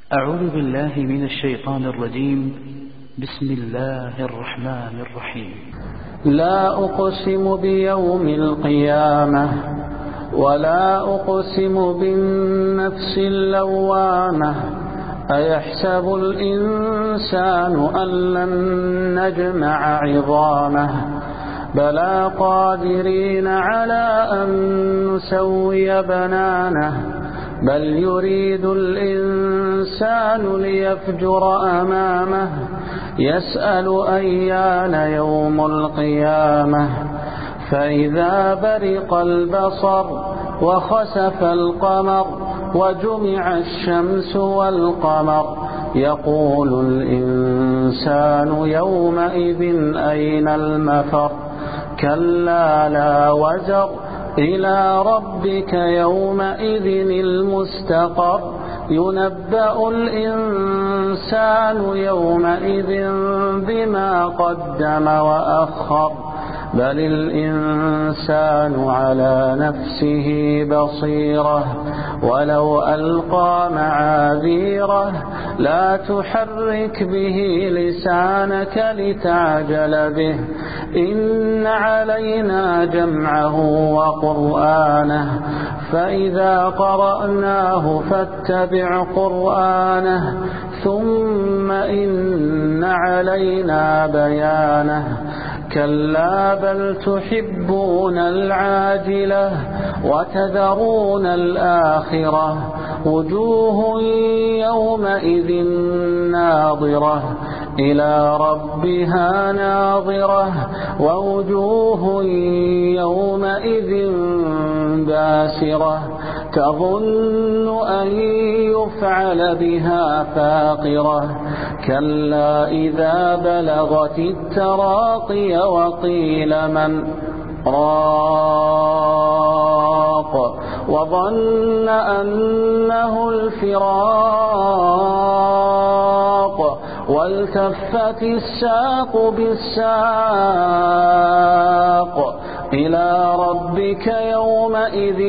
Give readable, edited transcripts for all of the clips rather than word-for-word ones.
أعوذ بالله من الشيطان الرجيم. بسم الله الرحمن الرحيم. لا أقسم بيوم القيامة ولا أقسم بالنفس اللوامة أيحسب الإنسان أن لن نجمع عظامه بلى قادرين على أن نسوي بنانه بل يريد الإنسان ليفجر أمامه يسأل أيان يوم القيامة فإذا برق البصر وخسف القمر وجمع الشمس والقمر يقول الإنسان يومئذ أين المفر كلا لا وزر إلى ربك يومئذ المستقر ينبأ الإنسان يومئذ بما قدم وأخر بل الإنسان على نفسه بصيرة ولو ألقى معاذيره لا تحرك به لسانك لتعجل به إن علينا جمعه وقرآنه فإذا قرأناه فاتبع قرآنه ثم إن علينا بيانه كلا بل تحبون العاجلة وتذرون الآخرة وجوه يومئذ ناظرة إلى ربها ناظرة ووجوه يومئذ باسرة تظن أن يفعل بها فاقرة كلا إذا بلغت التراقي وقيل من راق وظن أنه الفراق والتفت الساق بالساق إلى ربك يومئذ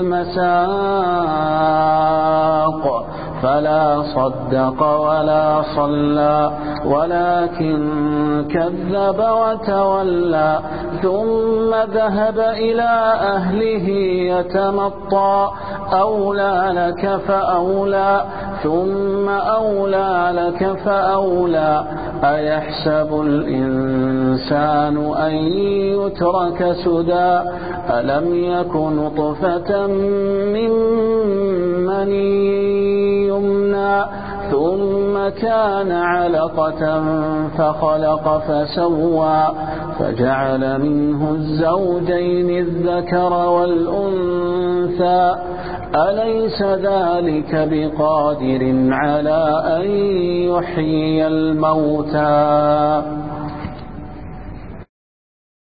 المساق فلا صدق ولا صلى ولكن كذب وتولى ثم ذهب إلى أهله يتمطى أولى لك فأولى ثم أولى لك فأولى أيحسب الإنسان أن يترك سدى ألم يك نطفة من مني يمنى ثم كان علقة فخلق فسوى فجعل منه الزوجين الذكر والأنثى أليس ذلك بقادر على أن يحيي الموتى